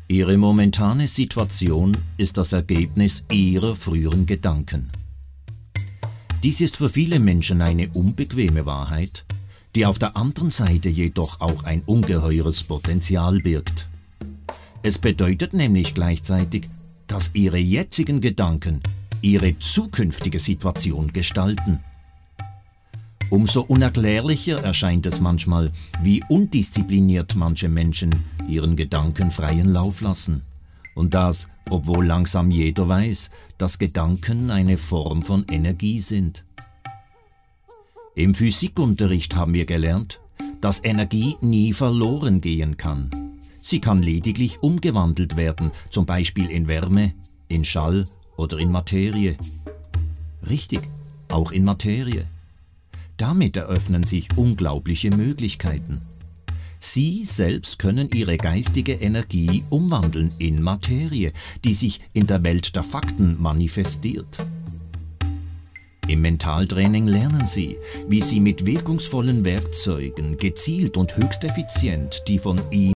Ihre momentane Situation ist das Ergebnis Ihrer früheren Gedanken. Dies ist für viele Menschen eine unbequeme Wahrheit, die auf der anderen Seite jedoch auch ein ungeheures Potenzial birgt. Es bedeutet nämlich gleichzeitig, dass Ihre jetzigen Gedanken Ihre zukünftige Situation gestalten. Umso unerklärlicher erscheint es manchmal, wie undiszipliniert manche Menschen ihren Gedanken freien Lauf lassen. Und das, obwohl langsam jeder weiß, dass Gedanken eine Form von Energie sind. Im Physikunterricht haben wir gelernt, dass Energie nie verloren gehen kann. Sie kann lediglich umgewandelt werden, zum Beispiel in Wärme, in Schall oder in Materie. Richtig, auch in Materie. Damit eröffnen sich unglaubliche Möglichkeiten. Sie selbst können Ihre geistige Energie umwandeln in Materie, die sich in der Welt der Fakten manifestiert. Im Mentaltraining lernen Sie, wie Sie mit wirkungsvollen Werkzeugen gezielt und höchst effizient die von Ihnen